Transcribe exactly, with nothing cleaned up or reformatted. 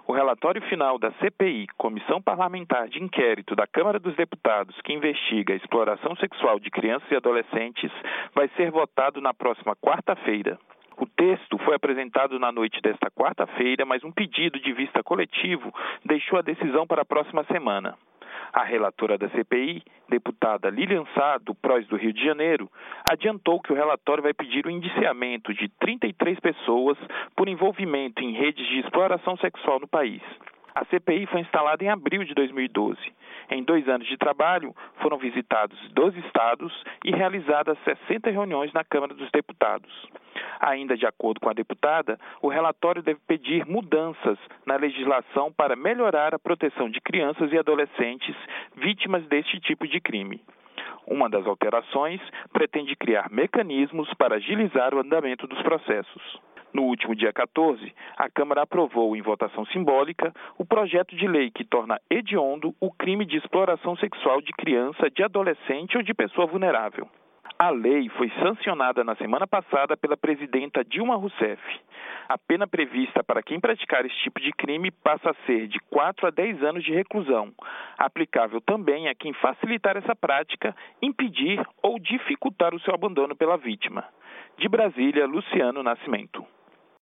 O relatório final da C P I, Comissão Parlamentar de Inquérito da Câmara dos Deputados, que investiga a exploração sexual de crianças e adolescentes, vai ser votado na próxima quarta-feira. O texto foi apresentado na noite desta quarta-feira, mas um pedido de vista coletivo deixou a decisão para a próxima semana. A relatora da C P I, deputada Lilian Sá, do P R O S do Rio de Janeiro, adiantou que o relatório vai pedir o indiciamento de trinta e três pessoas por envolvimento em redes de exploração sexual no país. A C P I foi instalada em abril de dois mil e doze. Em dois anos de trabalho, foram visitados doze estados e realizadas sessenta reuniões na Câmara dos Deputados. Ainda de acordo com a deputada, o relatório deve pedir mudanças na legislação para melhorar a proteção de crianças e adolescentes vítimas deste tipo de crime. Uma das alterações pretende criar mecanismos para agilizar o andamento dos processos. No último dia quatorze, a Câmara aprovou, em votação simbólica, o projeto de lei que torna hediondo o crime de exploração sexual de criança, de adolescente ou de pessoa vulnerável. A lei foi sancionada na semana passada pela presidenta Dilma Rousseff. A pena prevista para quem praticar esse tipo de crime passa a ser de quatro a dez anos de reclusão, aplicável também a quem facilitar essa prática, impedir ou dificultar o seu abandono pela vítima. De Brasília, Luciano Nascimento.